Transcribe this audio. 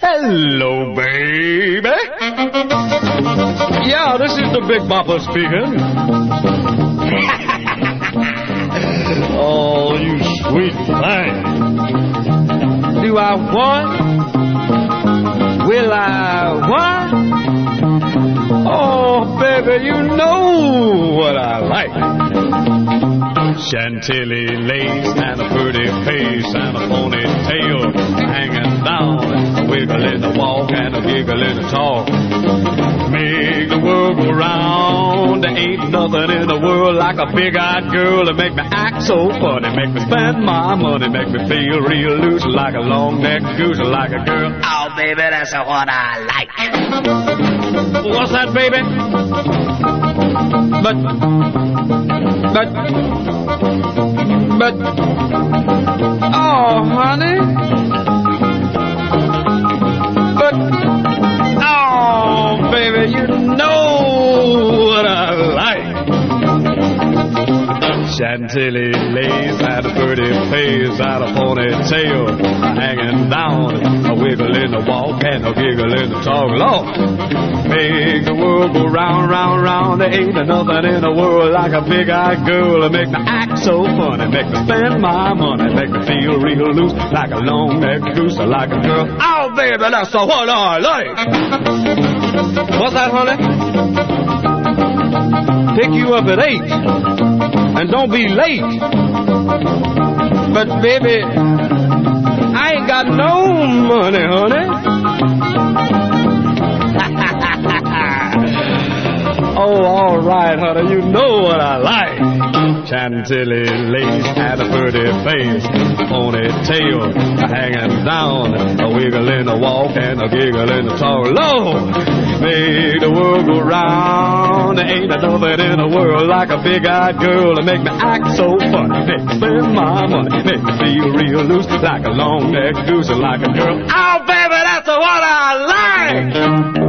Hello, baby. Yeah, this is the Big Bopper speaking. Oh, you sweet thing. Do I want? Will I what? Oh, baby, you know what I like. Chantilly lace and a pretty face and a ponytail hanging down, a wiggle in the walk and a giggle in the talk. Make the world go round. There ain't nothing in the world like a big-eyed girl to make me act so funny, make me spend my money, make me feel real loose like a long-necked goose, like a girl. Oh, baby, that's what I like. What's that, baby? But, oh, honey. But, oh, baby, you know what I like. Chantilly lace and a pretty face and a ponytail hanging down, a wiggle in the walk and a giggle in the talk. Lord, make the world go round, round, round. There ain't nothing in the world like a big-eyed girl to make me act so funny, make me spend my money, make me feel real loose like a long-necked goose, like a girl. Oh, baby, that's what I like. What's that, honey? Pick you up at 8. And don't be late. But, baby, I ain't got no money, honey. Oh, all right, honey, you know what I like. Chantilly lace and a pretty face, ponytail hanging down, a wiggle in the walk and a giggle in the talk. Lord, make the world go round. There ain't nothing in the world like a big-eyed girl to make me act so funny, make me spend my money, make me feel real loose like a long-necked goose, like a girl. Oh, baby, that's what I like.